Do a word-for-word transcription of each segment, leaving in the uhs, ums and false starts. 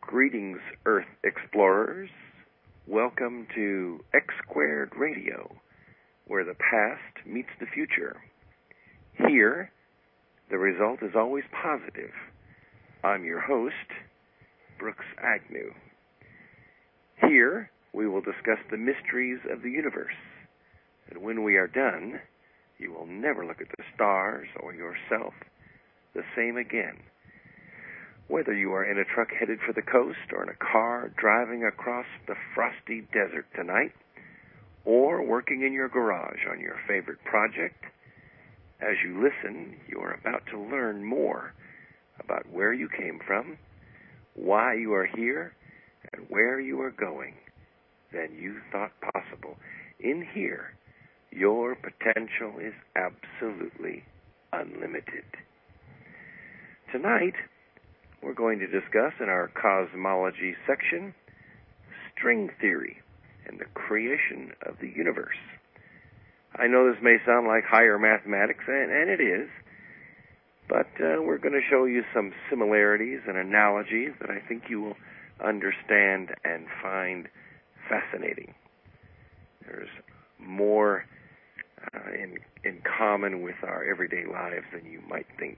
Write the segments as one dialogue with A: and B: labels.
A: Greetings, Earth Explorers. Welcome to X Squared Radio, where the past meets the future. Here, the result is always positive. I'm your host, Brooks Agnew. Here, we will discuss the mysteries of the universe. And when we are done, you will never look at the stars or yourself the same again. Whether you are in a truck headed for the coast or in a car driving across the frosty desert tonight, or working in your garage on your favorite project, as you listen, you are about to learn more about where you came from, why you are here, and where you are going than you thought possible. In here, your potential is absolutely unlimited. Tonight, we're going to discuss in our cosmology section string theory and the creation of the universe. I know this may sound like higher mathematics, and, and it is, but uh, we're going to show you some similarities and analogies that I think you will understand and find fascinating. There's more uh, in, in common with our everyday lives than you might think.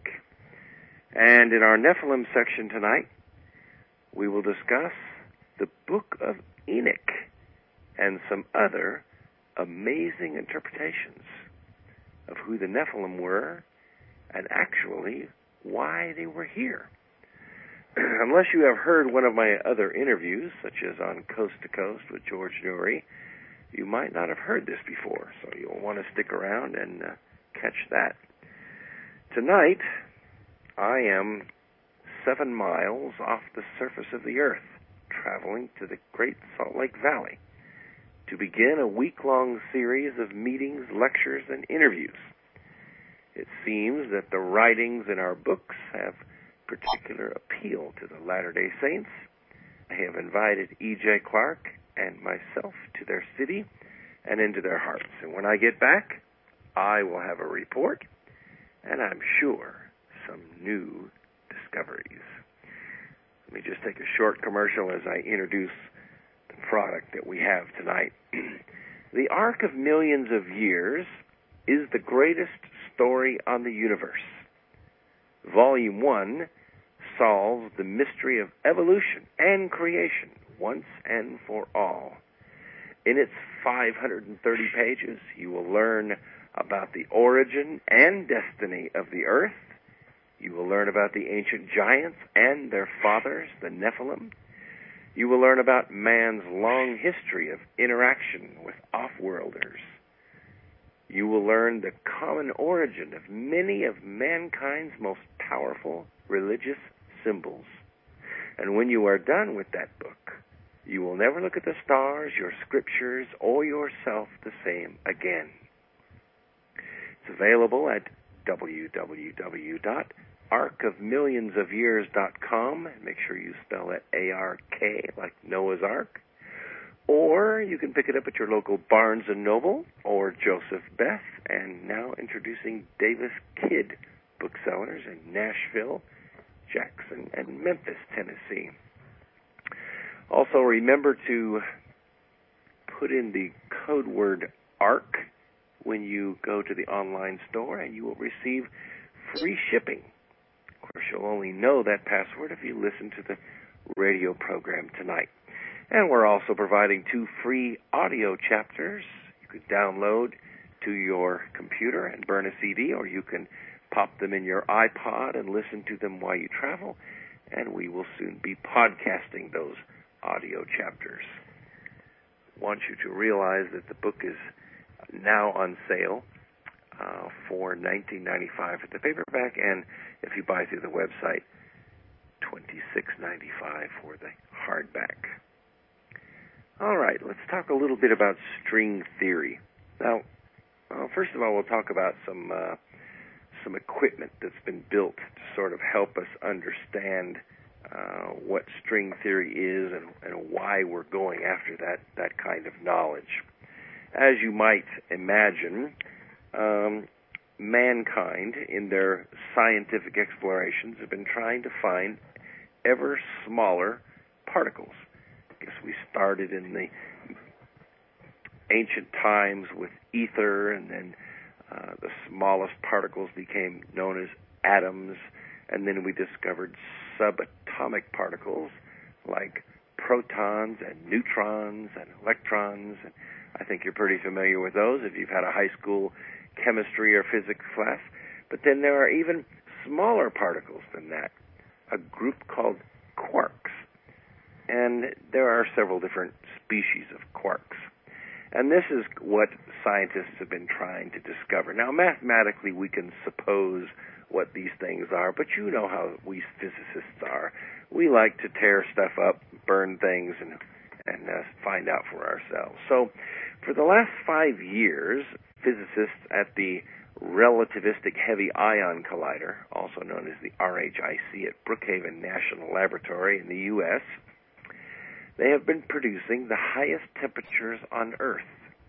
A: And in our Nephilim section tonight, we will discuss the Book of Enoch and some other amazing interpretations of who the Nephilim were and actually why they were here. Unless you have heard one of my other interviews, such as on Coast to Coast with George Noory, you might not have heard this before, so you'll want to stick around and uh, catch that. Tonight, I am seven miles off the surface of the earth, traveling to the Great Salt Lake Valley to begin a week-long series of meetings, lectures, and interviews. It seems that the writings in our books have particular appeal to the Latter-day Saints. I have invited E J. Clark and myself to their city and into their hearts. And when I get back, I will have a report, and I'm sure some new discoveries. Let me just take a short commercial as I introduce the product that we have tonight. The Ark of Millions of Years is the greatest story on the universe. Volume one solves the mystery of evolution and creation once and for all. In its five hundred thirty pages, you will learn about the origin and destiny of the earth. You will learn about the ancient giants and their fathers, the Nephilim. You will learn about man's long history of interaction with off-worlders. You will learn the common origin of many of mankind's most powerful religious symbols. And when you are done with that book, you will never look at the stars, your scriptures, or yourself the same again. It's available at w w w dot ark of millions of years dot com. Make sure you spell it A R K, like Noah's Ark. Or you can pick it up at your local Barnes and Noble or Joseph Beth, and now introducing Davis Kidd booksellers in Nashville, Jackson, and Memphis, Tennessee. Also, remember to put in the code word ARK when you go to the online store, and you will receive free shipping. Of course, you'll only know that password if you listen to the radio program tonight. And we're also providing two free audio chapters you could download to your computer and burn a C D, or you can pop them in your iPod and listen to them while you travel, and we will soon be podcasting those audio chapters. I want you to realize that the book is now on sale uh, for nineteen ninety-five dollars at the paperback, and if you buy through the website, twenty-six ninety-five for the hardback. All right, let's talk a little bit about string theory. Now, well, first of all, we'll talk about some uh, some equipment that's been built to sort of help us understand uh, what string theory is and, and why we're going after that, that kind of knowledge. As you might imagine, um, mankind, in their scientific explorations, have been trying to find ever smaller particles. I guess we started in the ancient times with ether, and then uh, the smallest particles became known as atoms, and then we discovered subatomic particles like protons and neutrons and electrons. And I think you're pretty familiar with those if you've had a high school chemistry or physics class. But then there are even smaller particles than that, a group called quarks. And there are several different species of quarks. And this is what scientists have been trying to discover. Now, mathematically, we can suppose what these things are, but you know how we physicists are. We like to tear stuff up, burn things, and and uh, find out for ourselves. So for the last five years, physicists at the Relativistic Heavy Ion Collider, also known as the R H I C at Brookhaven National Laboratory in the U S, they have been producing the highest temperatures on Earth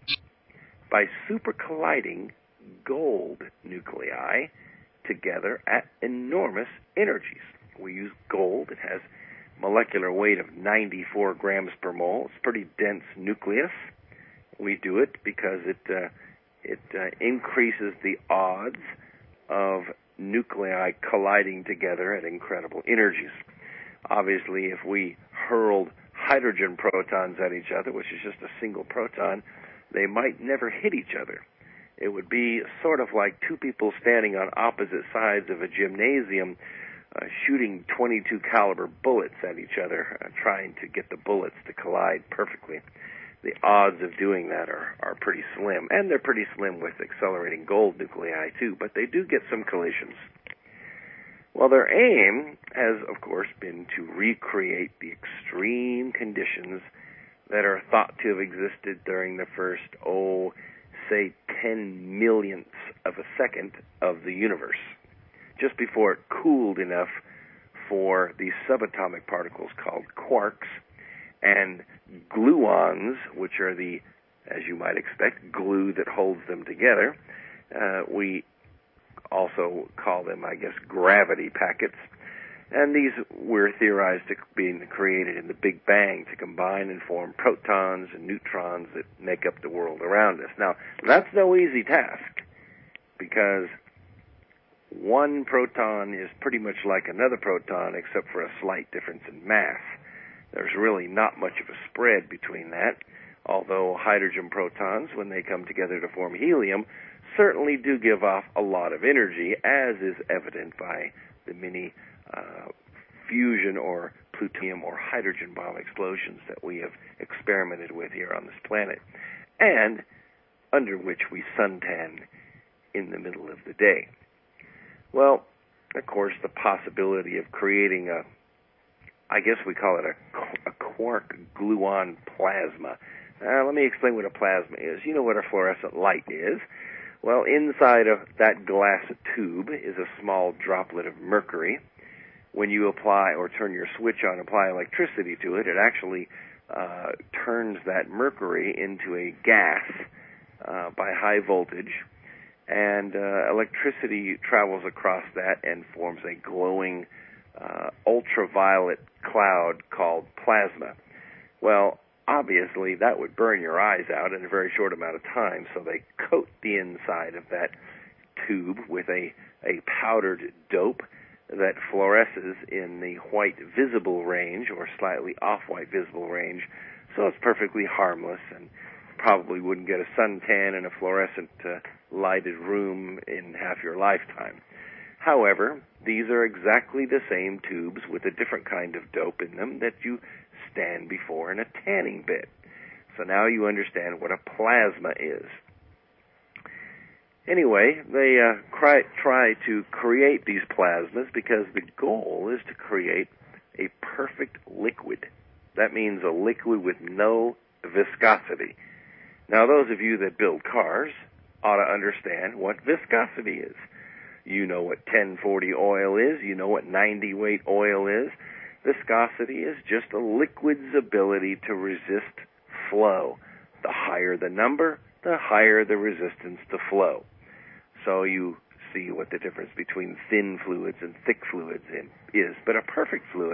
A: by supercolliding gold nuclei together at enormous energies. We use gold. It has molecular weight of ninety-four grams per mole. It's a pretty dense nucleus. We do it because it uh, it uh, increases the odds of nuclei colliding together at incredible energies. Obviously, if we hurled hydrogen protons at each other, which is just a single proton, they might never hit each other. It would be sort of like two people standing on opposite sides of a gymnasium uh, shooting twenty-two caliber bullets at each other, uh, trying to get the bullets to collide perfectly. The odds of doing that are, are pretty slim, and they're pretty slim with accelerating gold nuclei too, but they do get some collisions. Well, their aim has, of course, been to recreate the extreme conditions that are thought to have existed during the first, oh, say, ten millionths of a second of the universe, just before it cooled enough for these subatomic particles called quarks and gluons, which are the, as you might expect, glue that holds them together. Uh, we also call them, I guess, gravity packets. And these were theorized to be created in the Big Bang to combine and form protons and neutrons that make up the world around us. Now, that's no easy task, because one proton is pretty much like another proton except for a slight difference in mass. There's really not much of a spread between that, although hydrogen protons, when they come together to form helium, certainly do give off a lot of energy, as is evident by the many uh, fusion or plutonium or hydrogen bomb explosions that we have experimented with here on this planet, and under which we suntan in the middle of the day. Well, of course, the possibility of creating a, I guess we call it a, a quark gluon plasma. Uh, let me explain what a plasma is. You know what a fluorescent light is. Well, inside of that glass tube is a small droplet of mercury. When you apply or turn your switch on, apply electricity to it, it actually uh, turns that mercury into a gas uh, by high voltage, and uh, electricity travels across that and forms a glowing uh, ultraviolet cloud called plasma. Well, obviously, that would burn your eyes out in a very short amount of time, so they coat the inside of that tube with a, a powdered dope that fluoresces in the white visible range or slightly off-white visible range, so it's perfectly harmless and probably wouldn't get a suntan in a fluorescent uh, lighted room in half your lifetime. However, these are exactly the same tubes with a different kind of dope in them that you stand before in a tanning bed. So now you understand what a plasma is. Anyway, they uh, cry, try to create these plasmas because the goal is to create a perfect liquid. That means a liquid with no viscosity. Now, those of you that build cars ought to understand what viscosity is. You know what ten forty oil is. You know what ninety weight oil is. Viscosity is just a liquid's ability to resist flow. The higher the number, the higher the resistance to flow. So you see what the difference between thin fluids and thick fluids is. But a perfect fluid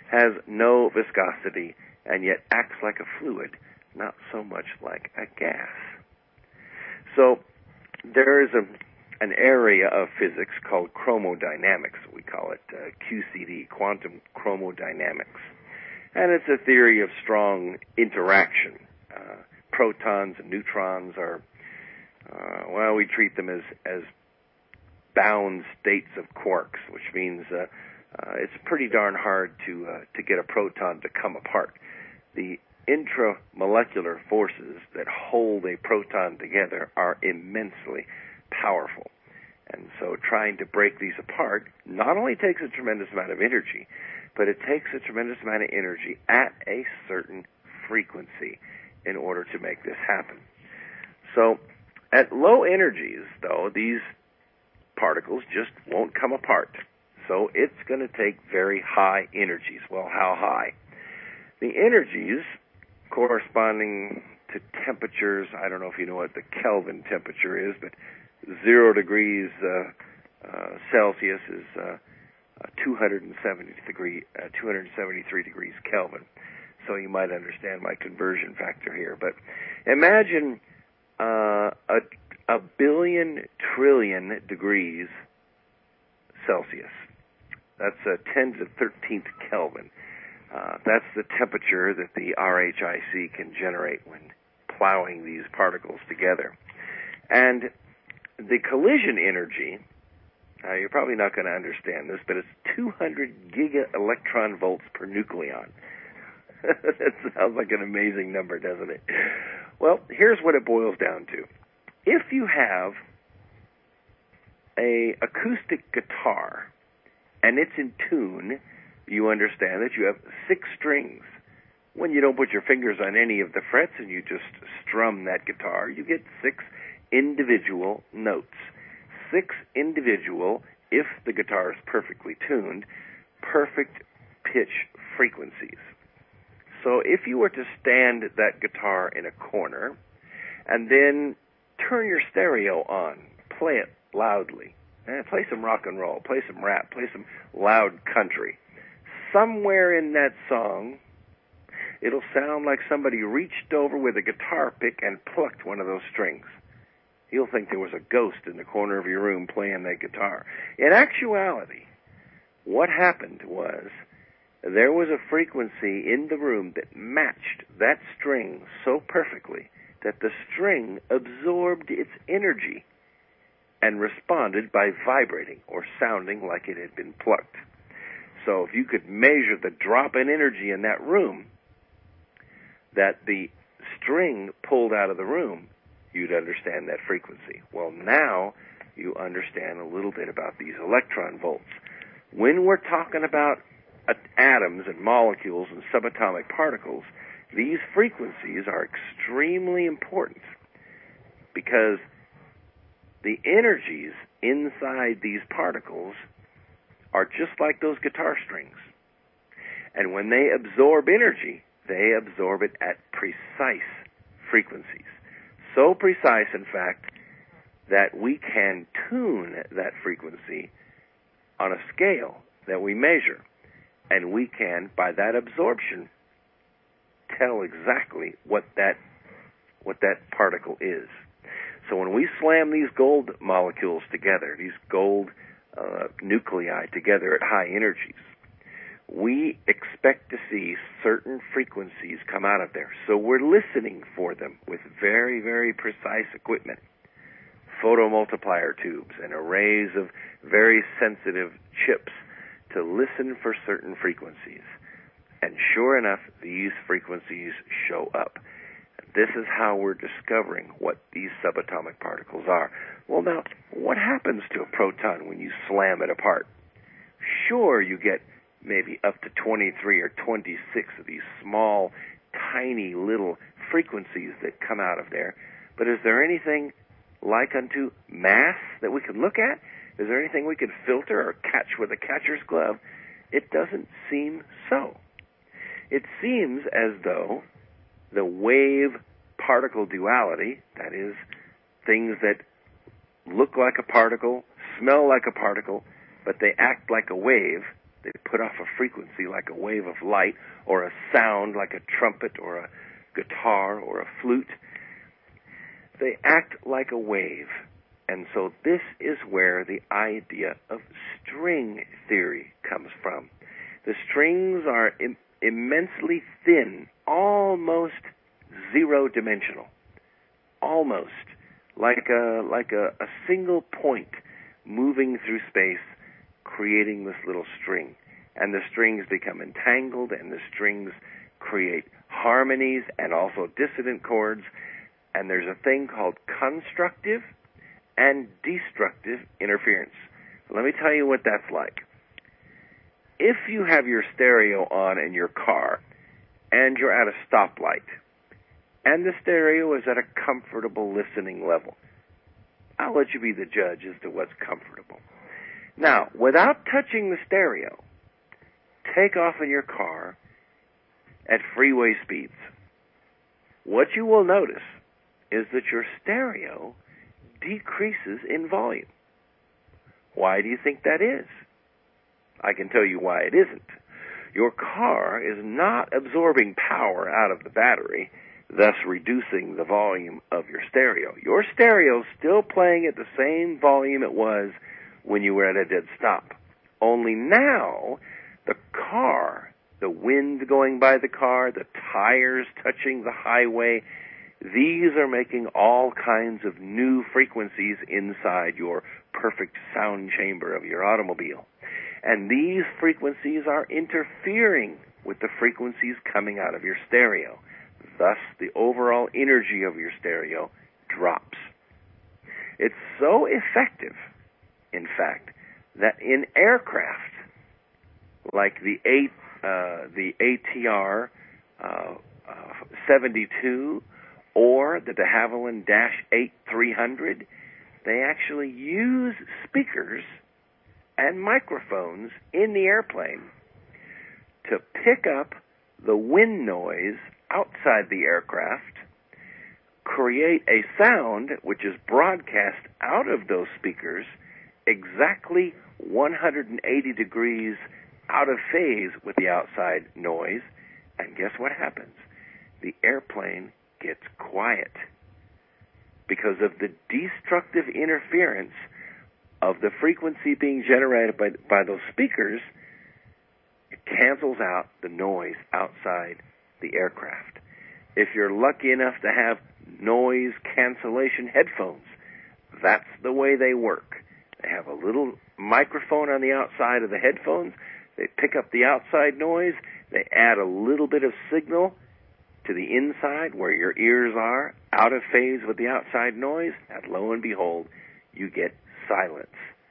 A: has no viscosity, and yet acts like a fluid, not so much like a gas. So there is a, an area of physics called chromodynamics. We call it uh, Q C D, quantum chromodynamics. And it's a theory of strong interaction. Uh, protons and neutrons are, uh, well, we treat them as, as bound states of quarks, which means uh, uh, it's pretty darn hard to uh, to get a proton to come apart. The intramolecular forces that hold a proton together are immensely powerful. And so trying to break these apart not only takes a tremendous amount of energy, but it takes a tremendous amount of energy at a certain frequency in order to make this happen. So at low energies, though, these particles just won't come apart. So it's going to take very high energies. Well, how high? The energies corresponding to temperatures, I don't know if you know what the Kelvin temperature is, but zero degrees uh, uh, Celsius is uh, uh, two hundred seventy degree, uh, two hundred seventy-three degrees Kelvin. So you might understand my conversion factor here. But imagine uh, a, a billion trillion degrees Celsius. That's a ten to the thirteenth Kelvin. Uh, that's the temperature that the R H I C can generate when plowing these particles together. And the collision energy, uh, you're probably not going to understand this, but it's two hundred giga electron volts per nucleon. That sounds like an amazing number, doesn't it? Well, here's what it boils down to. If you have a acoustic guitar and it's in tune, you understand that you have six strings. When you don't put your fingers on any of the frets and you just strum that guitar, you get six individual notes. Six individual, if the guitar is perfectly tuned, perfect pitch frequencies. So if you were to stand that guitar in a corner and then turn your stereo on, play it loudly, eh, play some rock and roll, play some rap, play some loud country, somewhere in that song, it'll sound like somebody reached over with a guitar pick and plucked one of those strings. You'll think there was a ghost in the corner of your room playing that guitar. In actuality, what happened was there was a frequency in the room that matched that string so perfectly that the string absorbed its energy and responded by vibrating or sounding like it had been plucked. So if you could measure the drop in energy in that room that the string pulled out of the room, you'd understand that frequency. Well, now you understand a little bit about these electron volts. When we're talking about atoms and molecules and subatomic particles, these frequencies are extremely important because the energies inside these particles are just like those guitar strings. And when they absorb energy, they absorb it at precise frequencies. So precise, in fact, that we can tune that frequency on a scale that we measure. And we can, by that absorption, tell exactly what that what that particle is. So when we slam these gold molecules together, these gold uh, nuclei together at high energies, we expect to see certain frequencies come out of there. So we're listening for them with very, very precise equipment. Photomultiplier tubes and arrays of very sensitive chips to listen for certain frequencies. And sure enough, these frequencies show up. This is how we're discovering what these subatomic particles are. Well, now, what happens to a proton when you slam it apart? Sure, you get maybe up to twenty-three or twenty-six of these small, tiny little frequencies that come out of there. But is there anything like unto mass that we can look at? Is there anything we could filter or catch with a catcher's glove? It doesn't seem so. It seems as though the wave-particle duality, that is, things that look like a particle, smell like a particle, but they act like a wave, They put off a frequency like a wave of light, or a sound like a trumpet or a guitar or a flute. They act like a wave. And so this is where the idea of string theory comes from. The strings are im- immensely thin, almost zero-dimensional, almost like a like a, a single point moving through space, creating this little string. And the strings become entangled, and the strings create harmonies and also dissonant chords. And there's a thing called constructive and destructive interference. Let me tell you what that's like. If you have your stereo on in your car and you're at a stoplight and the stereo is at a comfortable listening level, I'll let you be the judge as to what's comfortable. Now, without touching the stereo, take off in your car at freeway speeds. What you will notice is that your stereo decreases in volume. Why do you think that is? I can tell you why it isn't. Your car is not absorbing power out of the battery, thus reducing the volume of your stereo. Your stereo is still playing at the same volume it was when you were at a dead stop. Only now, the car, the wind going by the car, the tires touching the highway, these are making all kinds of new frequencies inside your perfect sound chamber of your automobile. And these frequencies are interfering with the frequencies coming out of your stereo. Thus, the overall energy of your stereo drops. It's so effective, in fact, that in aircraft, like the A, uh, the A T R uh, uh, seventy-two or the de Havilland Dash eight three hundred, they actually use speakers and microphones in the airplane to pick up the wind noise outside the aircraft, create a sound which is broadcast out of those speakers exactly one hundred eighty degrees out of phase with the outside noise, and guess what happens? The airplane gets quiet because of the destructive interference of the frequency being generated by, by those speakers. It cancels out the noise outside the aircraft. If you're lucky enough to have noise cancellation headphones, that's the way they work. They have a little microphone on the outside of the headphones. They pick up the outside noise. They add a little bit of signal to the inside where your ears are, out of phase with the outside noise, and lo and behold, you get silence.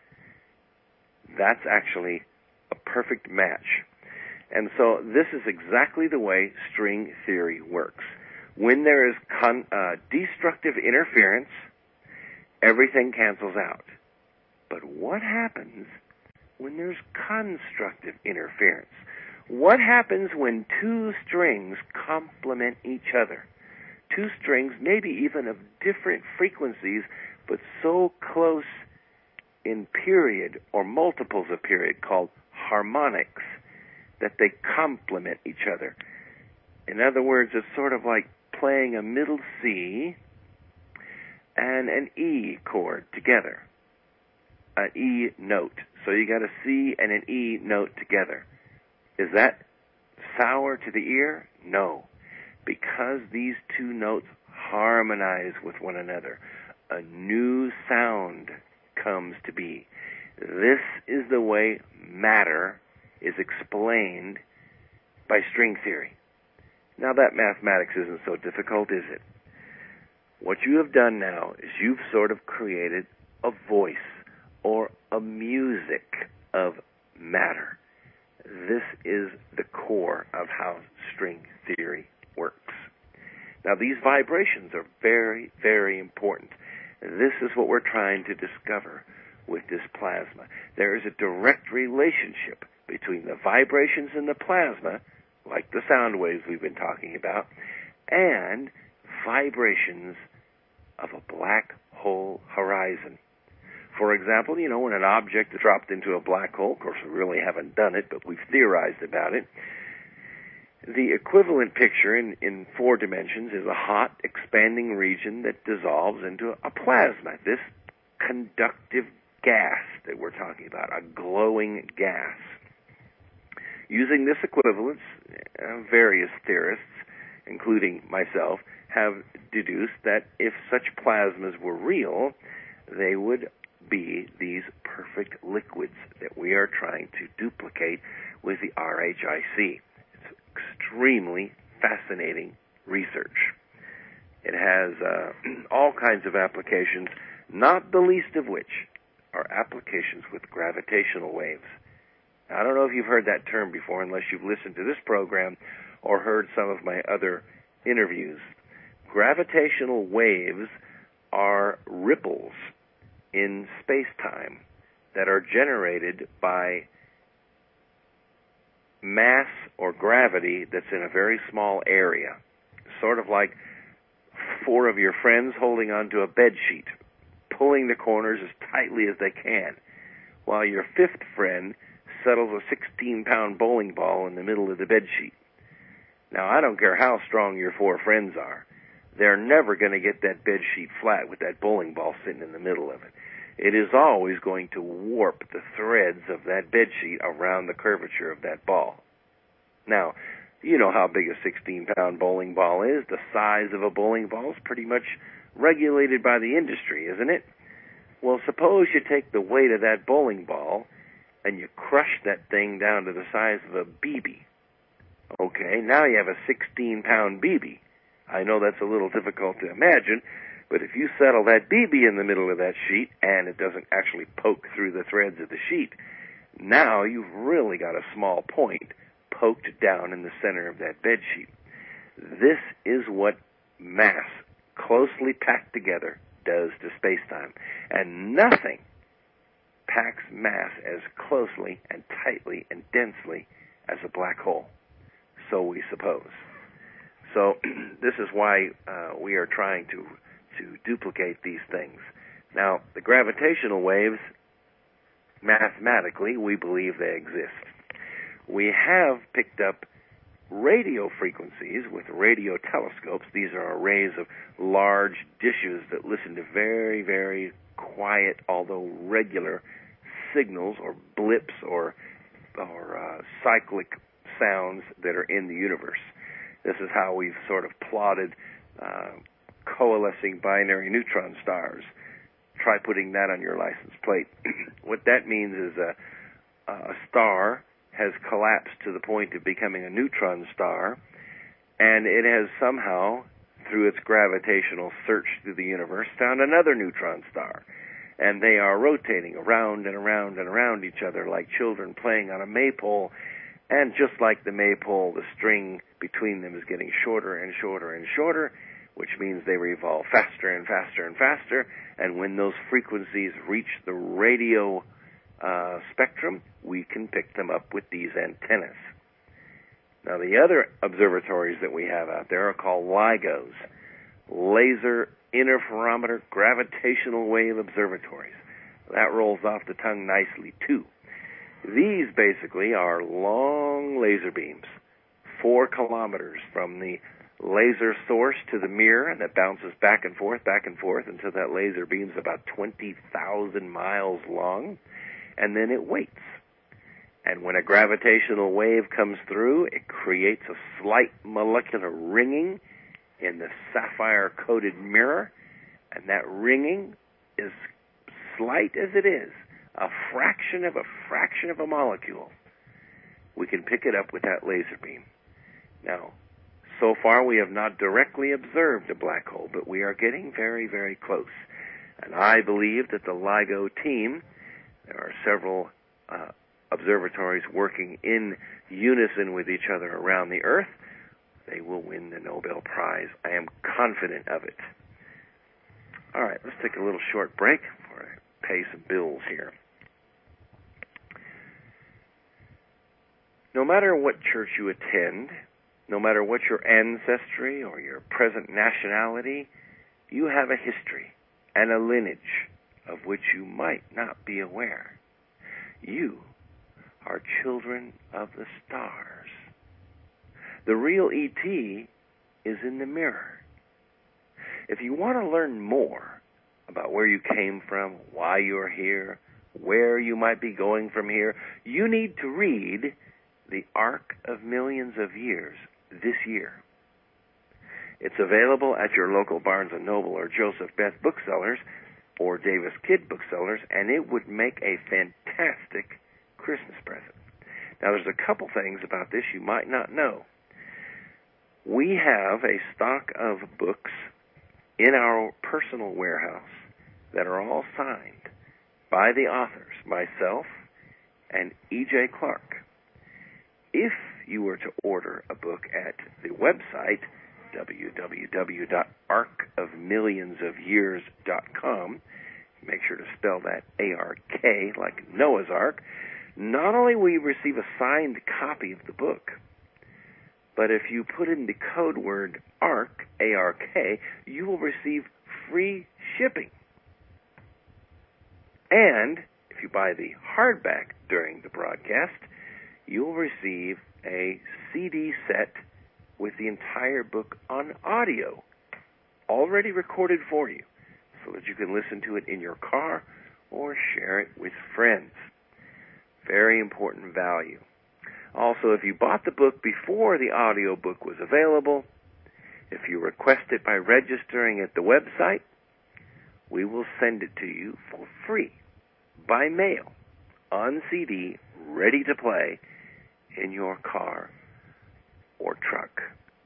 A: That's actually a perfect match. And so this is exactly the way string theory works. When there is con- uh, destructive interference, everything cancels out. But what happens when there's constructive interference? What happens when two strings complement each other? Two strings, maybe even of different frequencies, but so close in period or multiples of period, called harmonics, that they complement each other. In other words, it's sort of like playing a middle C and an E chord together, an E note. So you got a C and an E note together. Is that sour to the ear? No, because these two notes harmonize with one another. A new sound comes to be. This is the way matter is explained by string theory. Now that mathematics isn't so difficult, is it? What you have done now is you've sort of created a voice or a music of matter. This is the core of how string theory works. Now these vibrations are very, very important. This is what we're trying to discover with this plasma. There is a direct relationship between the vibrations in the plasma, like the sound waves we've been talking about, and vibrations of a black hole horizon. For example, you know, when an object is dropped into a black hole, of course we really haven't done it, but we've theorized about it, the equivalent picture in, in four dimensions is a hot, expanding region that dissolves into a plasma, this conductive gas that we're talking about, a glowing gas. Using this equivalence, uh, various theorists, including myself, have deduced that if such plasmas were real, they would be these perfect liquids that we are trying to duplicate with the R H I C. It's extremely fascinating research. It has uh, all kinds of applications, not the least of which are applications with gravitational waves. Now, I don't know if you've heard that term before, unless you've listened to this program or heard some of my other interviews. Gravitational waves are ripples in space-time that are generated by mass or gravity that's in a very small area, sort of like four of your friends holding onto a bed sheet, pulling the corners as tightly as they can, while your fifth friend settles a sixteen-pound bowling ball in the middle of the bed sheet. Now, I don't care how strong your four friends are, they're never going to get that bed sheet flat with that bowling ball sitting in the middle of it. It is always going to warp the threads of that bed sheet around the curvature of that ball. Now, you know how big a sixteen-pound bowling ball is. The size of a bowling ball is pretty much regulated by the industry, isn't it? Well, suppose you take the weight of that bowling ball and you crush that thing down to the size of a B B. Okay, now you have a sixteen-pound B B. I know that's a little difficult to imagine, but if you settle that B B in the middle of that sheet and it doesn't actually poke through the threads of the sheet, now you've really got a small point poked down in the center of that bed sheet. This is what mass, closely packed together, does to space-time. And nothing packs mass as closely and tightly and densely as a black hole. So we suppose. So this is why uh, we are trying to to duplicate these things. Now, the gravitational waves, mathematically, we believe they exist. We have picked up radio frequencies with radio telescopes. These are arrays of large dishes that listen to very, very quiet, although regular signals or blips or or uh, cyclic sounds that are in the universe. This is how we've sort of plotted uh, coalescing binary neutron stars. Try putting that on your license plate. What that means is a, a star has collapsed to the point of becoming a neutron star, and it has somehow, through its gravitational search through the universe, found another neutron star. And they are rotating around and around and around each other like children playing on a maypole. And just like the maypole, the string between them is getting shorter and shorter and shorter, which means they revolve faster and faster and faster. And when those frequencies reach the radio uh, spectrum, we can pick them up with these antennas. Now, the other observatories that we have out there are called LIGOs, Laser Interferometer Gravitational Wave Observatories. That rolls off the tongue nicely, too. These basically are long laser beams, four kilometers from the laser source to the mirror, and that bounces back and forth, back and forth until that laser beam's about twenty thousand miles long, and then it waits. And when a gravitational wave comes through, it creates a slight molecular ringing in the sapphire-coated mirror, and that ringing is slight as it is, a fraction of a fraction of a molecule. We can pick it up with that laser beam. Now, so far we have not directly observed a black hole, but we are getting very, very close. And I believe that the LIGO team, there are several uh, observatories working in unison with each other around the Earth, they will win the Nobel Prize. I am confident of it. All right, let's take a little short break before I pay some bills here. No matter what church you attend, no matter what your ancestry or your present nationality, you have a history and a lineage, of which you might not be aware. You are children of the stars. The real E T is in the mirror. If you want to learn more about where you came from, why you're here, where you might be going from here, you need to read The Ark of Millions of Years this year. It's available at your local Barnes and Noble or Joseph Beth booksellers or Davis Kidd booksellers, and it would make a fantastic Christmas present. Now, there's a couple things about this you might not know. We have a stock of books in our personal warehouse that are all signed by the authors, myself and E J Clark. If you were to order a book at the website, w w w dot ark of millions of years dot com, make sure to spell that A R K, like Noah's Ark, not only will you receive a signed copy of the book, but if you put in the code word ARK, A R K, you will receive free shipping. And if you buy the hardback during the broadcast, you will receive a C D set with the entire book on audio, already recorded for you, so that you can listen to it in your car or share it with friends. Very important value. Also, if you bought the book before the audio book was available, if you request it by registering at the website, we will send it to you for free, by mail, on C D, ready to play in your car or truck.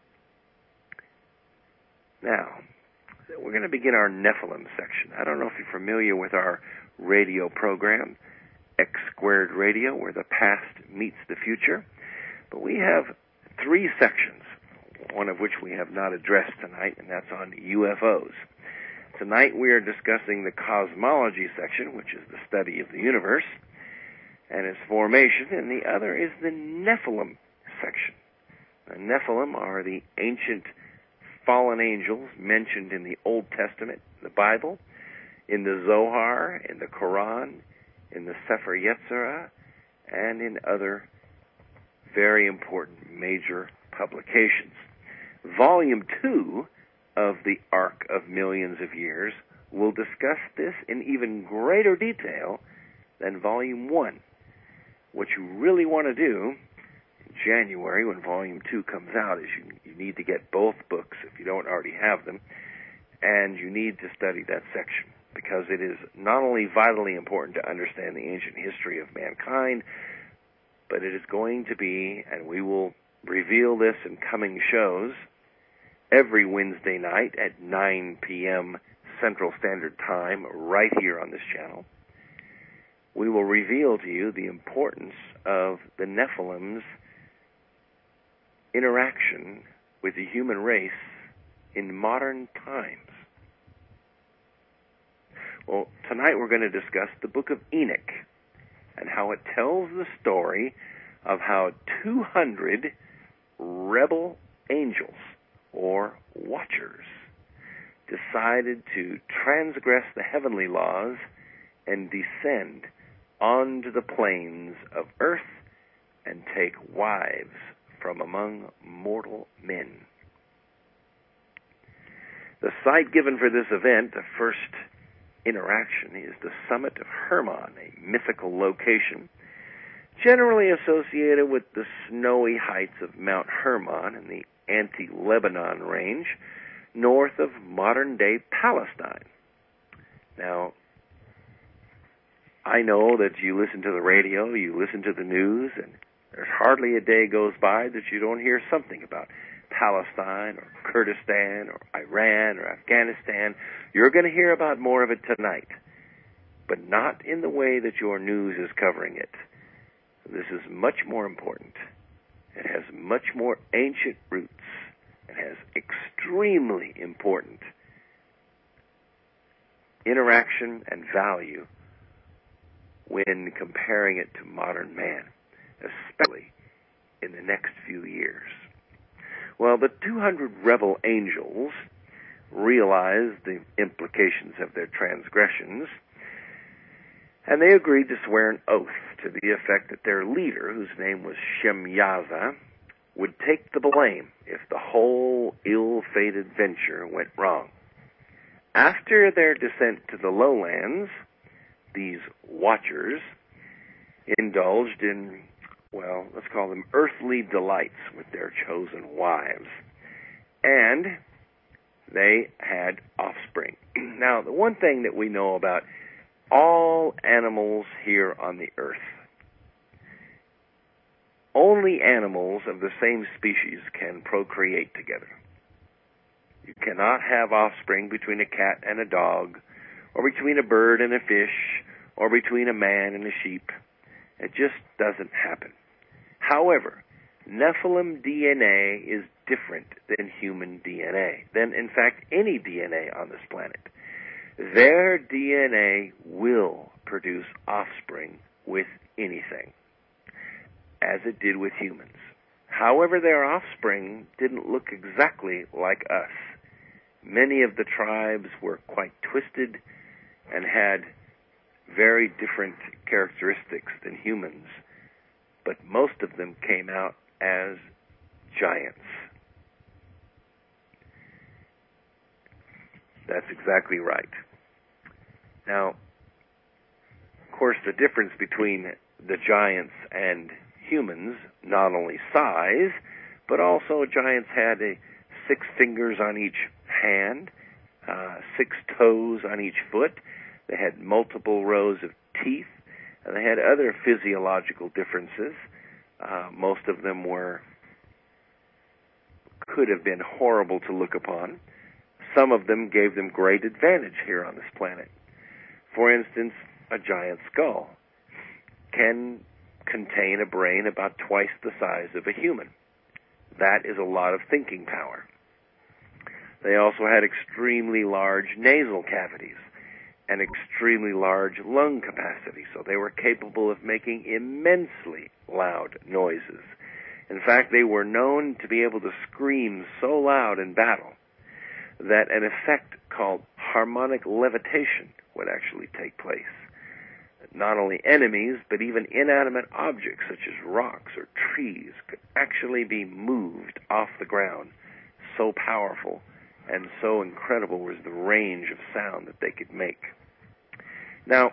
A: Now, we're going to begin our Nephilim section. I don't know if you're familiar with our radio program, X Squared Radio, where the past meets the future. But we have three sections, one of which we have not addressed tonight, and that's on U F Os. Tonight we are discussing the cosmology section, which is the study of the universe and its formation, and the other is the Nephilim section. The Nephilim are the ancient fallen angels mentioned in the Old Testament, the Bible, in the Zohar, in the Quran, in the Sefer Yetzirah, and in other very important major publications. Volume two of the Ark of Millions of Years will discuss this in even greater detail than Volume one. What you really want to do in January, when Volume two comes out, is you, you need to get both books if you don't already have them, and you need to study that section, because it is not only vitally important to understand the ancient history of mankind, but it is going to be, and we will reveal this in coming shows, every Wednesday night at nine p.m. Central Standard Time, right here on this channel, we will reveal to you the importance of the Nephilim's interaction with the human race in modern times. Well, tonight we're going to discuss the Book of Enoch and how it tells the story of how two hundred rebel angels, or watchers, decided to transgress the heavenly laws and descend onto the plains of earth and take wives from among mortal men. The site given for this event, the first interaction, is the summit of Hermon, a mythical location generally associated with the snowy heights of Mount Hermon in the Anti-Lebanon range, north of modern-day Palestine. Now, I know that you listen to the radio, you listen to the news, and there's hardly a day goes by that you don't hear something about Palestine or Kurdistan or Iran or Afghanistan. You're going to hear about more of it tonight, but not in the way that your news is covering it. This is much more important. It has much more ancient roots. It has extremely important interaction and value when comparing it to modern man, especially in the next few years. Well, the two hundred rebel angels realized the implications of their transgressions And they agreed to swear an oath to the effect that their leader, whose name was Shemyaza, would take the blame if the whole ill-fated venture went wrong. After their descent to the lowlands, these watchers indulged in, well, let's call them earthly delights with their chosen wives. And they had offspring. Now, the one thing that we know about all animals here on the earth, only animals of the same species can procreate together. You cannot have offspring between a cat and a dog, or between a bird and a fish, or between a man and a sheep. It just doesn't happen. However, Nephilim D N A is different than human D N A, than, in fact, any D N A on this planet. Their D N A will produce offspring with anything, as it did with humans. However, their offspring didn't look exactly like us. Many of the tribes were quite twisted and had very different characteristics than humans, but most of them came out as giants. That's exactly right. Now, of course, the difference between the giants and humans, not only size, but also giants had a six fingers on each hand, uh, six toes on each foot. They had multiple rows of teeth, and they had other physiological differences. Uh, most of them were, could have been horrible to look upon. Some of them gave them great advantage here on this planet. For instance, a giant skull can contain a brain about twice the size of a human. That is a lot of thinking power. They also had extremely large nasal cavities and extremely large lung capacity, so they were capable of making immensely loud noises. In fact, they were known to be able to scream so loud in battle that an effect called harmonic levitation would actually take place. Not only enemies, but even inanimate objects such as rocks or trees could actually be moved off the ground. So powerful and so incredible was the range of sound that they could make. Now,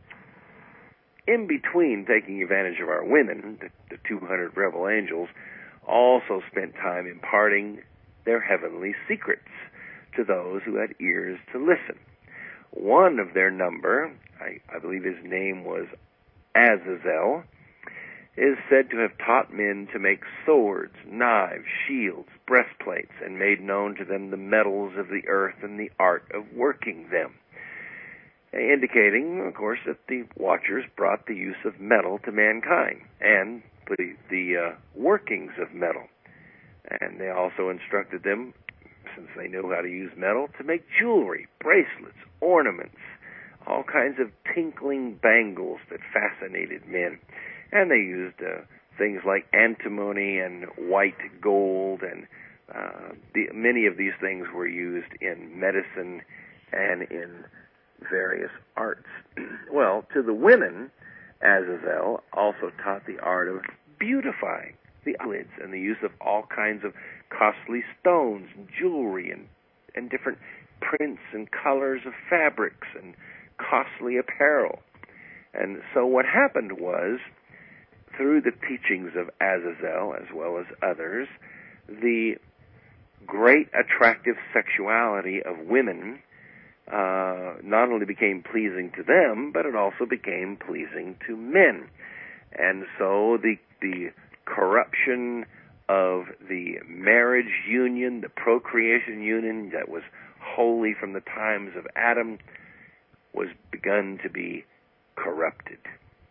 A: in between taking advantage of our women, the, the two hundred rebel angels also spent time imparting their heavenly secrets to those who had ears to listen. One of their number, I, I believe his name was Azazel, is said to have taught men to make swords, knives, shields, breastplates, and made known to them the metals of the earth and the art of working them, indicating, of course, that the Watchers brought the use of metal to mankind and the, the uh, workings of metal. And they also instructed them, since they knew how to use metal, to make jewelry, bracelets, ornaments, all kinds of tinkling bangles that fascinated men. And they used uh, things like antimony and white gold, and uh, the, many of these things were used in medicine and in various arts. Well, to the women, Azazel also taught the art of beautifying the eyelids and the use of all kinds of costly stones and jewelry and, and different prints and colors of fabrics and costly apparel. And so what happened was, through the teachings of Azazel as well as others, the great attractive sexuality of women uh, not only became pleasing to them, but it also became pleasing to men. And so the the corruption of the marriage union, the procreation union that was holy from the times of Adam, was begun to be corrupted.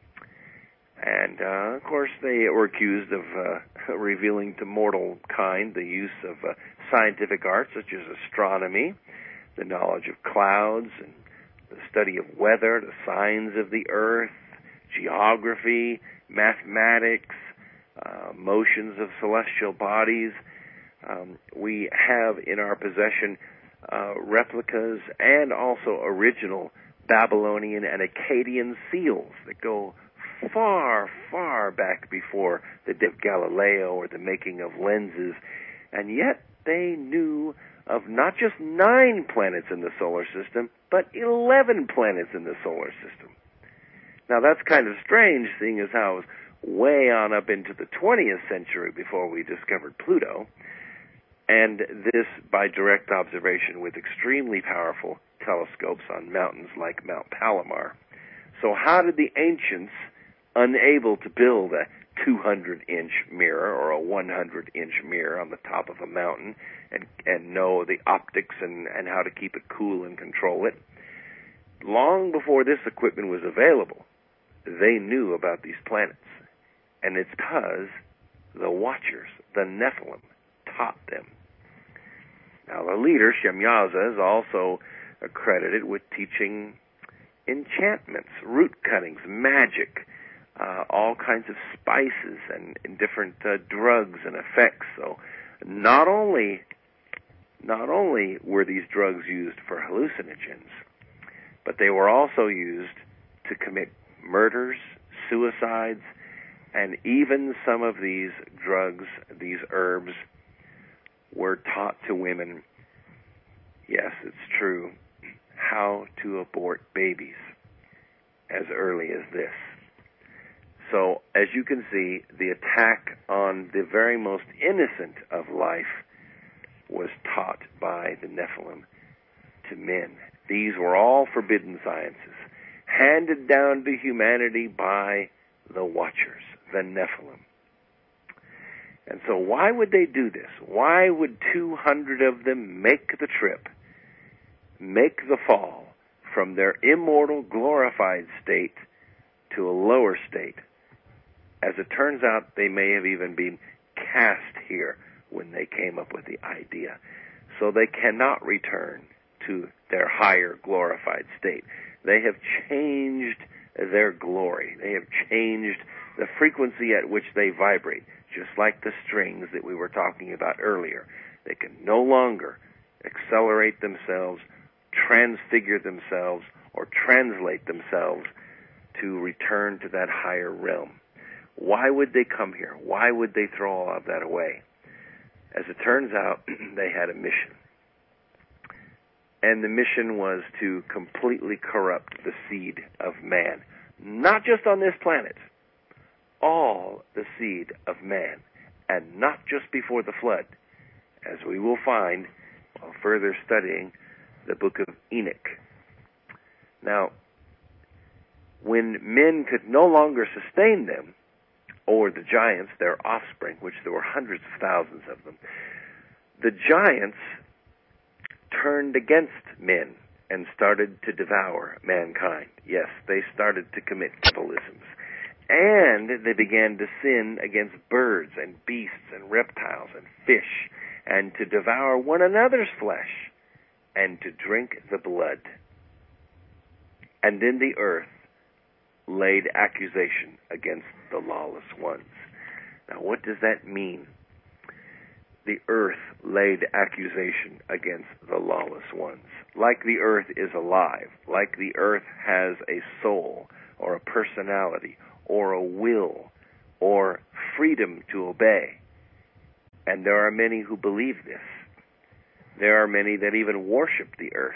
A: And, uh, of course, they were accused of uh, revealing to mortal kind the use of uh, scientific arts such as astronomy, the knowledge of clouds, and the study of weather, the signs of the earth, geography, mathematics, uh, motions of celestial bodies. Um, we have in our possession uh, replicas and also original Babylonian and Akkadian seals that go far, far back before the day of Galileo or the making of lenses, and yet they knew of not just nine planets in the solar system, but eleven planets in the solar system. Now that's kind of strange, seeing as how it was way on up into the twentieth century before we discovered Pluto, and this by direct observation with extremely powerful telescopes on mountains like Mount Palomar. So how did the ancients, unable to build a two hundred inch mirror or a one hundred inch mirror on the top of a mountain and, and know the optics and, and how to keep it cool and control it, long before this equipment was available, they knew about these planets. And it's because the Watchers, the Nephilim, taught them. Now, the leader, Shemyaza, is also accredited with teaching enchantments, root cuttings, magic, uh, all kinds of spices and, and different uh, drugs and effects. So not only, not only were these drugs used for hallucinogens, but they were also used to commit murders, suicides, and even some of these drugs, these herbs, were taught to women, yes, it's true, how to abort babies as early as this. So, as you can see, the attack on the very most innocent of life was taught by the Nephilim to men. These were all forbidden sciences, handed down to humanity by the Watchers, the Nephilim. And so why would they do this? Why would two hundred of them make the trip, make the fall from their immortal, glorified state to a lower state? As it turns out, they may have even been cast here when they came up with the idea. So they cannot return to their higher, glorified state. They have changed their glory. They have changed the frequency at which they vibrate, just like the strings that we were talking about earlier. They can no longer accelerate themselves, transfigure themselves, or translate themselves to return to that higher realm. Why would they come here? Why would they throw all of that away? As it turns out, they had a mission. And the mission was to completely corrupt the seed of man. Not just on this planet, all the seed of man, and not just before the flood, as we will find while further studying the book of Enoch. Now, when men could no longer sustain them, or the giants, their offspring, which there were hundreds of thousands of them, the giants turned against men and started to devour mankind. Yes, they started to commit cannibalisms. And they began to sin against birds and beasts and reptiles and fish, and to devour one another's flesh, and to drink the blood. And then the earth laid accusation against the lawless ones. Now, what does that mean? The earth laid accusation against the lawless ones. Like the earth is alive, like the earth has a soul, or a personality, or a will, or freedom to obey. And there are many who believe this. There are many that even worship the earth.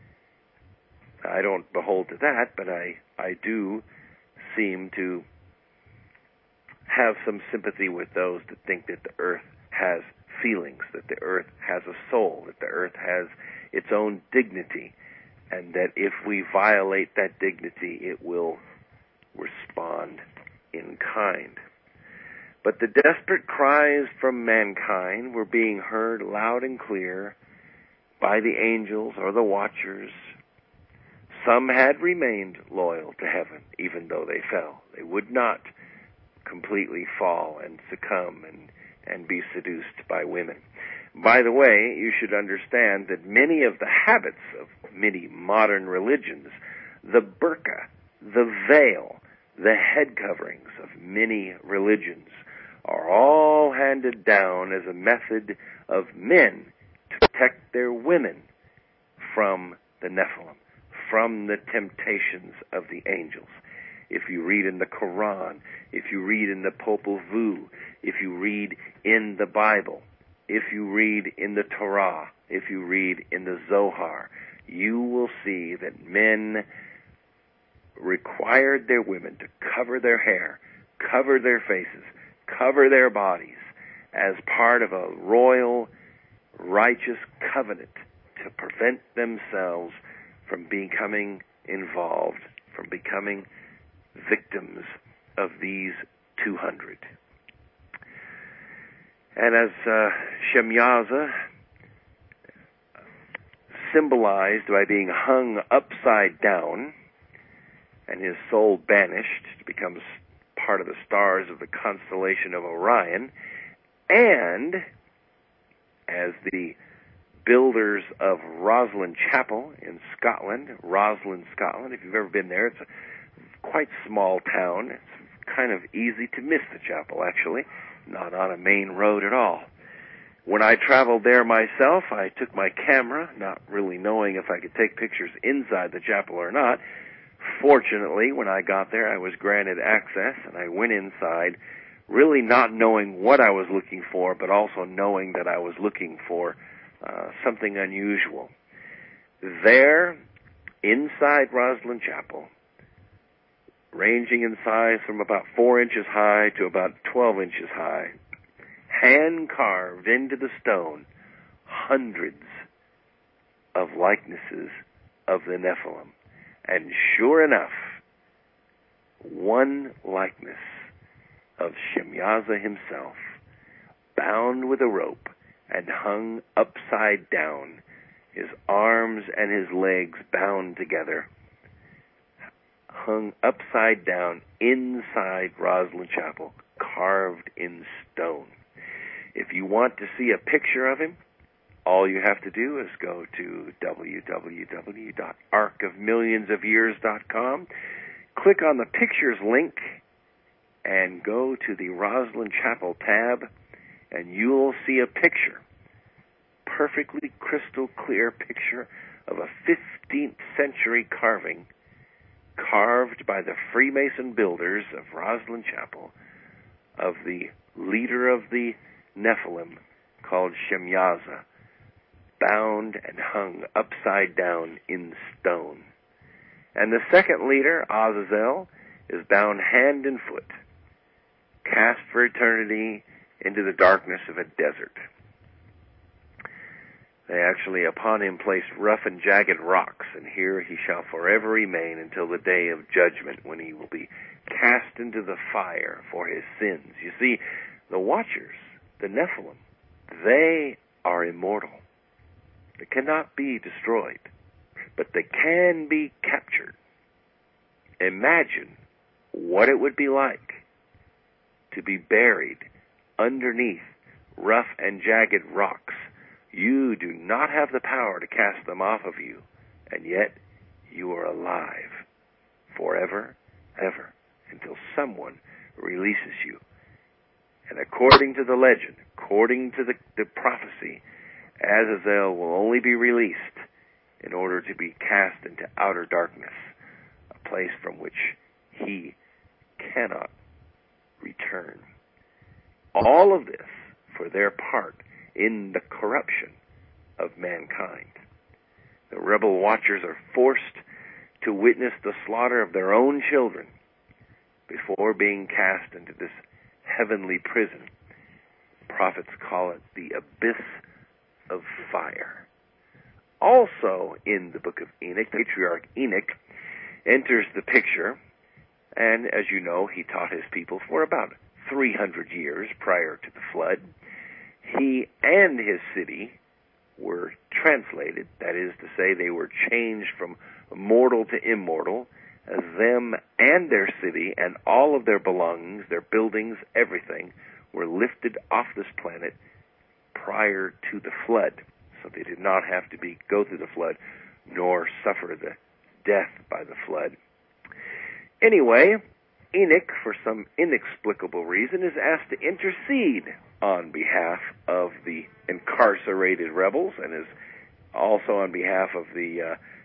A: I don't behold to that, but I, I do seem to have some sympathy with those that think that the earth has feelings, that the earth has a soul, that the earth has its own dignity, and that if we violate that dignity, it will respond in kind. But the desperate cries from mankind were being heard loud and clear by the angels or the watchers. Some had remained loyal to heaven, even though they fell. They would not completely fall and succumb and, and be seduced by women. By the way, you should understand that many of the habits of many modern religions, the burqa, the veil, the head coverings of many religions, are all handed down as a method of men to protect their women from the Nephilim, from the temptations of the angels. If you read in the Quran, if you read in the Popol Vuh, if you read in the Bible, if you read in the Torah, if you read in the Zohar, you will see that men required their women to cover their hair, cover their faces, cover their bodies as part of a royal, righteous covenant to prevent themselves from becoming involved, from becoming victims of these two hundred. And as uh, Shemyaza symbolized by being hung upside down and his soul banished to become part of the stars of the constellation of Orion, and as the builders of Roslin Chapel in Scotland, Roslin, Scotland, if you've ever been there, it's a quite small town. It's kind of easy to miss the chapel, actually, not on a main road at all. When I traveled there myself, I took my camera, not really knowing if I could take pictures inside the chapel or not. Fortunately, when I got there, I was granted access, and I went inside, really not knowing what I was looking for, but also knowing that I was looking for uh, something unusual. There, inside Roslin Chapel, ranging in size from about four inches high to about twelve inches high, hand-carved into the stone, hundreds of likenesses of the Nephilim. And sure enough, one likeness of Shemyaza himself, bound with a rope and hung upside down, his arms and his legs bound together, hung upside down inside Roslin Chapel, carved in stone. If you want to see a picture of him, all you have to do is go to w w w dot ark of millions of years dot com, click on the pictures link, and go to the Roslin Chapel tab, and you'll see a picture, perfectly crystal clear picture of a fifteenth century carving, carved by the Freemason builders of Roslin Chapel, of the leader of the Nephilim, called Shemyaza, bound and hung upside down in stone. And the second leader, Azazel, is bound hand and foot, cast for eternity into the darkness of a desert. They actually upon him placed rough and jagged rocks, and here he shall forever remain until the day of judgment, when he will be cast into the fire for his sins. You see, the Watchers, the Nephilim, they are immortal. They cannot be destroyed, but they can be captured. Imagine what it would be like to be buried underneath rough and jagged rocks. You do not have the power to cast them off of you, and yet you are alive forever, ever, until someone releases you. And according to the legend, according to the, the prophecy, Azazel will only be released in order to be cast into outer darkness, a place from which he cannot return. All of this for their part in the corruption of mankind. The rebel Watchers are forced to witness the slaughter of their own children before being cast into this heavenly prison. Prophets call it the abyss of fire. Also in the book of Enoch, the patriarch Enoch enters the picture, and as you know, he taught his people for about three hundred years prior to the flood. He and his city were translated, that is to say, they were changed from mortal to immortal, as them and their city and all of their belongings, their buildings, everything, were lifted off this planet prior to the flood. So they did not have to be go through the flood, nor suffer the death by the flood. Anyway, Enoch, for some inexplicable reason, is asked to intercede on behalf of the incarcerated rebels, and is also on behalf of the uh,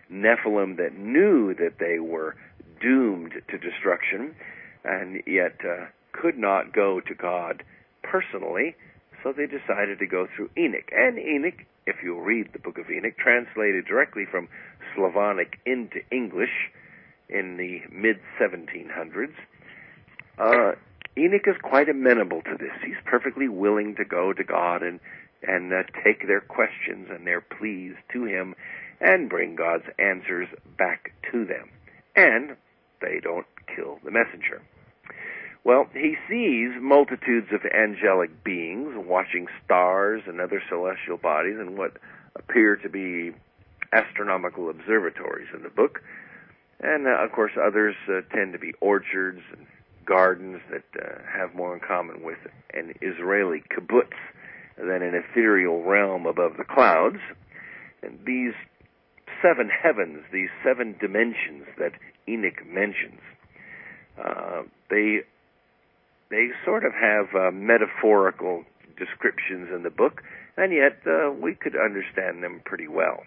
A: Nephilim that knew that they were doomed to destruction and yet uh, could not go to God personally, so they decided to go through Enoch. And Enoch, if you'll read the book of Enoch, translated directly from Slavonic into English in the mid seventeen hundreds, uh, Enoch is quite amenable to this. He's perfectly willing to go to God and, and uh, take their questions and their pleas to him and bring God's answers back to them. And they don't kill the messenger. Well, he sees multitudes of angelic beings watching stars and other celestial bodies in what appear to be astronomical observatories in the book. And, uh, of course, others uh, tend to be orchards and gardens that uh, have more in common with an Israeli kibbutz than an ethereal realm above the clouds. And these seven heavens, these seven dimensions that Enoch mentions, uh, they they sort of have uh, metaphorical descriptions in the book, and yet uh, we could understand them pretty well.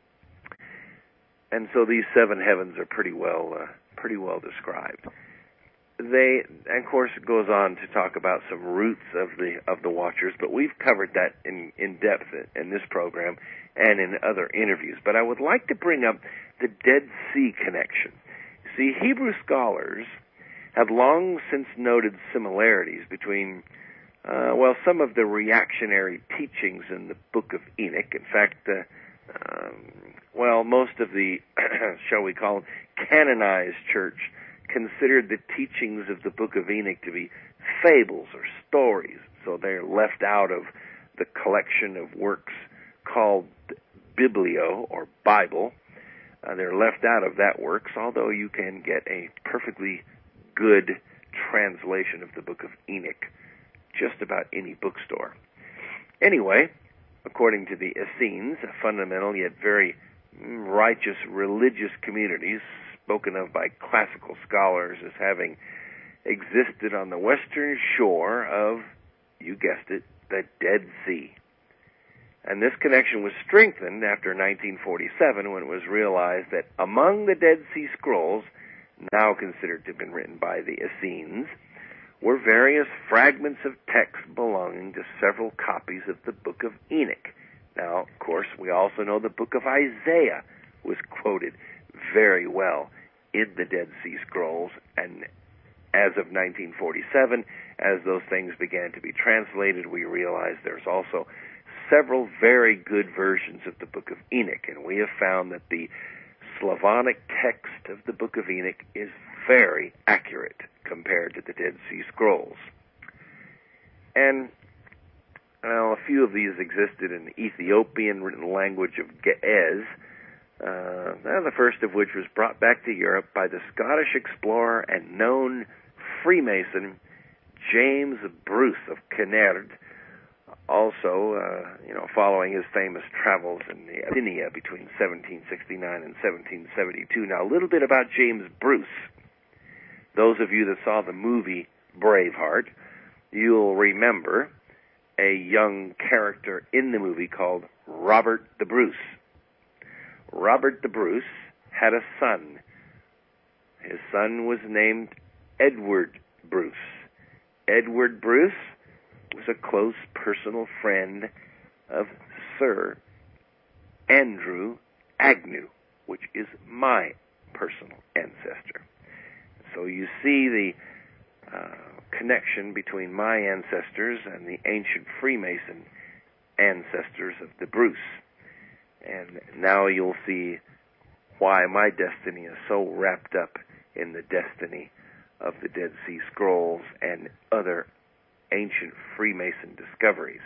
A: And so these seven heavens are pretty well uh, pretty well described. They, and of course, it goes on to talk about some roots of the of the Watchers, but we've covered that in, in depth in this program and in other interviews. But I would like to bring up the Dead Sea connection. See, Hebrew scholars have long since noted similarities between, uh, well, some of the reactionary teachings in the Book of Enoch. In fact, uh, um, well, most of the, shall we call it, canonized church considered the teachings of the Book of Enoch to be fables or stories, so they're left out of the collection of works called Biblio, or Bible. Uh, they're left out of that works, although you can get a perfectly good translation of the Book of Enoch just about any bookstore. Anyway, according to the Essenes, a fundamental yet very righteous religious communities spoken of by classical scholars as having existed on the western shore of, you guessed it, the Dead Sea. And this connection was strengthened after nineteen forty-seven when it was realized that among the Dead Sea Scrolls, now considered to have been written by the Essenes, were various fragments of text belonging to several copies of the Book of Enoch. Now, of course, we also know the Book of Isaiah was quoted very well in the Dead Sea Scrolls, and as of nineteen forty-seven, as those things began to be translated, we realized there's also several very good versions of the Book of Enoch, and we have found that the Slavonic text of the Book of Enoch is very accurate compared to the Dead Sea Scrolls. And, well, a few of these existed in the Ethiopian written language of Ge'ez, uh, and the first of which was brought back to Europe by the Scottish explorer and known Freemason James Bruce of Kinnaird, also, uh, you know, following his famous travels in the Abyssinia between seventeen sixty-nine and seventeen seventy-two. Now, a little bit about James Bruce. Those of you that saw the movie Braveheart, you'll remember a young character in the movie called Robert the Bruce. Robert the Bruce had a son. His son was named Edward Bruce. Edward Bruce was a close personal friend of Sir Andrew Agnew, which is my personal ancestor. So you see the uh, connection between my ancestors and the ancient Freemason ancestors of the Bruce. And now you'll see why my destiny is so wrapped up in the destiny of the Dead Sea Scrolls and other ancient Freemason discoveries.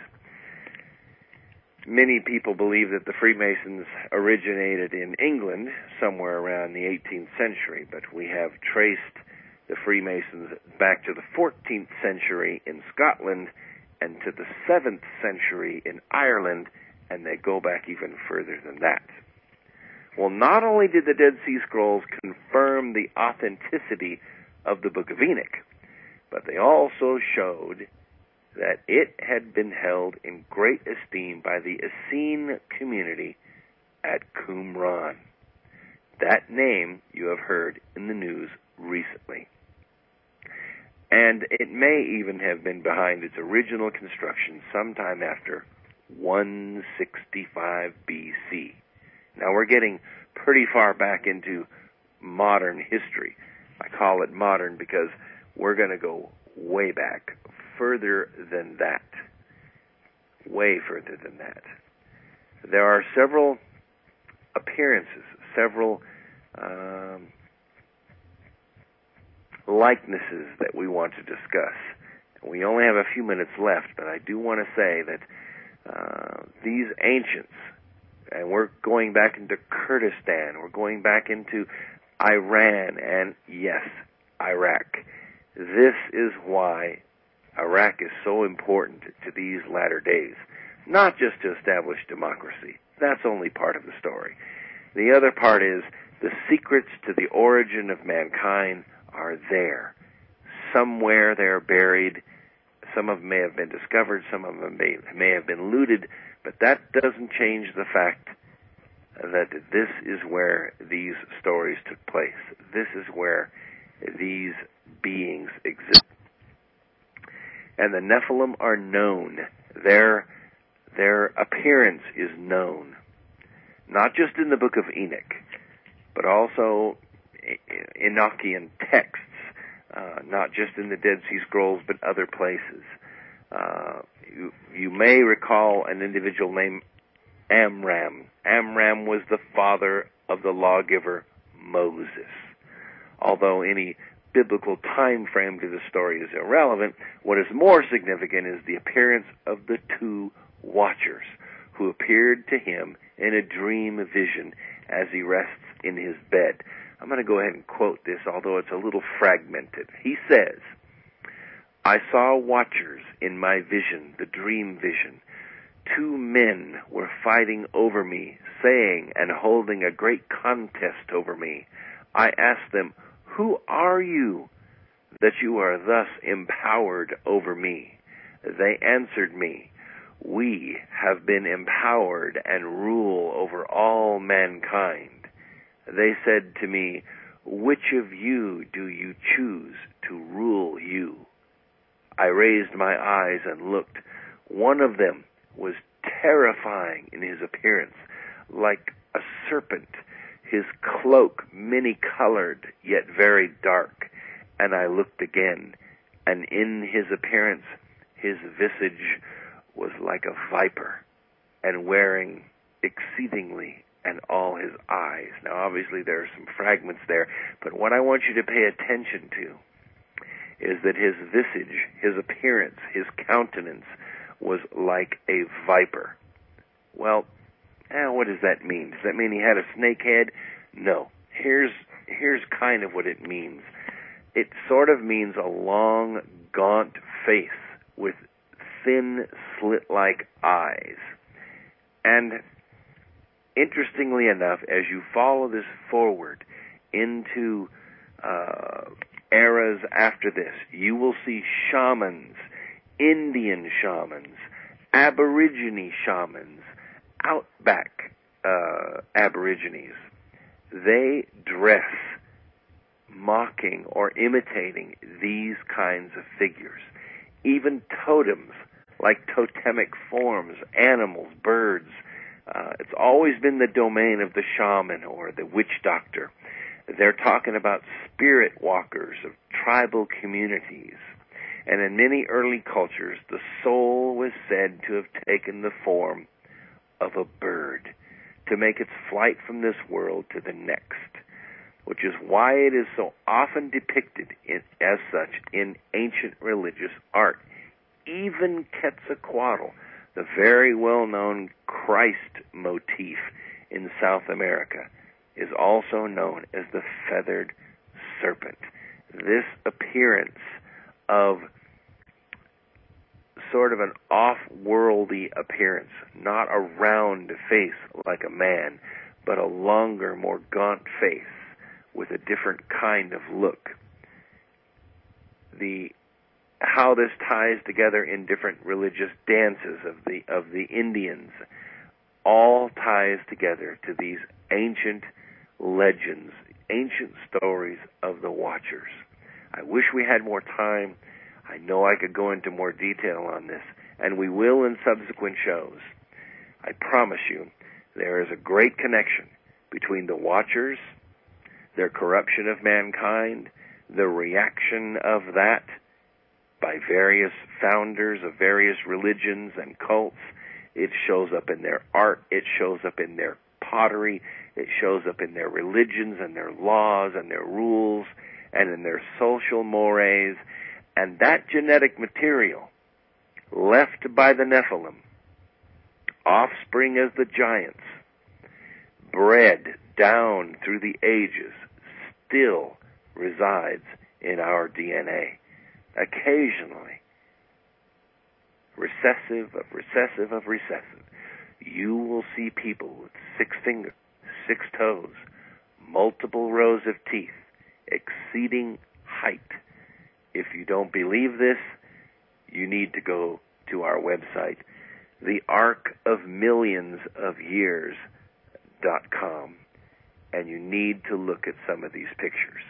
A: Many people believe that the Freemasons originated in England somewhere around the eighteenth century, but we have traced the Freemasons back to the fourteenth century in Scotland and to the seventh century in Ireland, and they go back even further than that. Well, not only did the Dead Sea Scrolls confirm the authenticity of the Book of Enoch, but they also showed that it had been held in great esteem by the Essene community at Qumran. That name you have heard in the news recently. And it may even have been behind its original construction sometime after one sixty-five B C. Now we're getting pretty far back into modern history. I call it modern because we're going to go way back, further than that. Way further than that. There are several appearances, several um, likenesses that we want to discuss. We only have a few minutes left, but I do want to say that uh, these ancients, and we're going back into Kurdistan, we're going back into Iran, and yes, Iraq. This is why Iraq is so important to these latter days. Not just to establish democracy. That's only part of the story. The other part is the secrets to the origin of mankind are there. Somewhere they're buried. Some of them may have been discovered. Some of them may, may have been looted. But that doesn't change the fact that this is where these stories took place. This is where these beings exist. And the Nephilim are known. Their, their appearance is known. Not just in the book of Enoch, but also Enochian texts, uh, not just in the Dead Sea Scrolls, but other places. Uh, you, you may recall an individual named Amram. Amram was the father of the lawgiver Moses. Although any biblical time frame to the story is irrelevant, what is more significant is the appearance of the two watchers who appeared to him in a dream vision as he rests in his bed. I'm going to go ahead and quote this, although it's a little fragmented. He says, I saw watchers in my vision, the dream vision. Two men were fighting over me, saying and holding a great contest over me. I asked them, who are you that you are thus empowered over me? They answered me, we have been empowered and rule over all mankind. They said to me, which of you do you choose to rule you? I raised my eyes and looked. One of them was terrifying in his appearance, like a serpent, his cloak many-colored, yet very dark. And I looked again, and in his appearance, his visage was like a viper, and wearing exceedingly and all his eyes. Now, obviously, there are some fragments there, but what I want you to pay attention to is that his visage, his appearance, his countenance was like a viper. Well, eh, what does that mean? Does that mean he had a snake head? No. Here's, here's kind of what it means. It sort of means a long, gaunt face with thin, slit-like eyes. And interestingly enough, as you follow this forward into uh, eras after this, you will see shamans, Indian shamans, Aborigine shamans, outback uh, Aborigines. They dress mocking or imitating these kinds of figures. Even totems, like totemic forms, animals, birds. Uh, it's always been the domain of the shaman or the witch doctor. They're talking about spirit walkers of tribal communities. And in many early cultures, the soul was said to have taken the form of a bird to make its flight from this world to the next, which is why it is so often depicted in, as such in ancient religious art. Even Quetzalcoatl, the very well-known Christ motif in South America, is also known as the feathered serpent. This appearance of sort of an off-worldy appearance, not a round face like a man, but a longer, more gaunt face with a different kind of look. The how this ties together in different religious dances of the of the Indians all ties together to these ancient legends, ancient stories of the Watchers. I wish we had more time. I know I could go into more detail on this, and we will in subsequent shows. I promise you, there is a great connection between the Watchers, their corruption of mankind, the reaction of that by various founders of various religions and cults. It shows up in their art, it shows up in their pottery, it shows up in their religions and their laws and their rules and in their social mores. And that genetic material left by the Nephilim, offspring as the giants, bred down through the ages, still resides in our D N A. Occasionally, recessive of recessive of recessive, you will see people with six fingers, six toes, multiple rows of teeth, exceeding height. If you don't believe this, you need to go to our website, the ark of millions of years dot com, and you need to look at some of these pictures.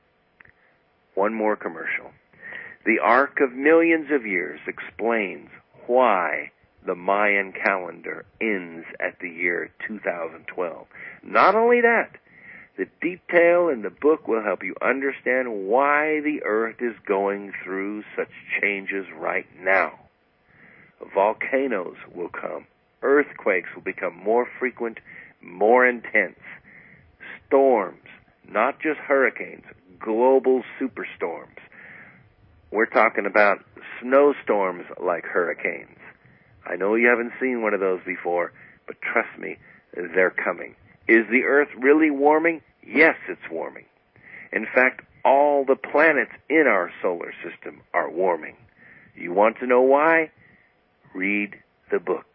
A: One more commercial. The Ark of Millions of Years explains why the Mayan calendar ends at the year two thousand twelve. Not only that, the detail in the book will help you understand why the Earth is going through such changes right now. Volcanoes will come. Earthquakes will become more frequent, more intense. Storms, not just hurricanes, global superstorms. We're talking about snowstorms like hurricanes. I know you haven't seen one of those before, but trust me, they're coming. Is the Earth really warming? Yes, it's warming. In fact, all the planets in our solar system are warming. You want to know why? Read the book.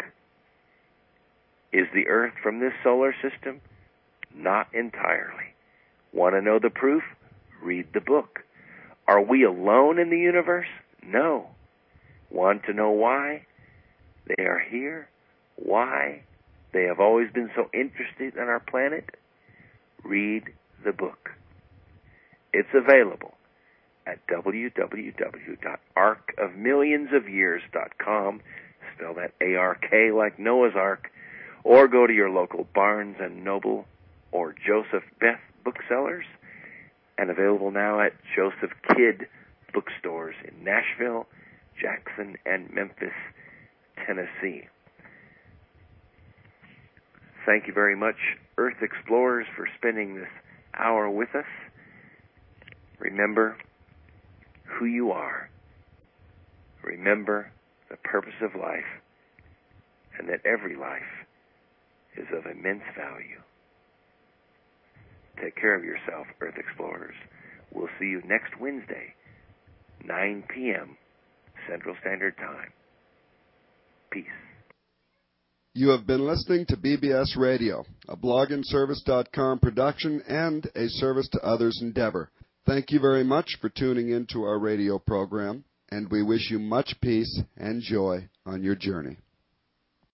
A: Is the Earth from this solar system? Not entirely. Want to know the proof? Read the book. Are we alone in the universe? No. Want to know why? They are here. Why? They have always been so interested in our planet. Read the book. It's available at w w w dot ark of millions of years dot com. Spell that A R K like Noah's Ark. Or go to your local Barnes and Noble or Joseph Beth booksellers. And available now at Joseph Kidd bookstores in Nashville, Jackson, and Memphis, Tennessee. Thank you very much, Earth Explorers, for spending this hour with us. Remember who you are. Remember the purpose of life, and that every life is of immense value. Take care of yourself, Earth Explorers. We'll see you next Wednesday, nine p.m. Central Standard Time. Peace.
B: You have been listening to B B S Radio, a blog and service dot com production and a service to others endeavor. Thank you very much for tuning in to our radio program, and we wish you much peace and joy on your journey.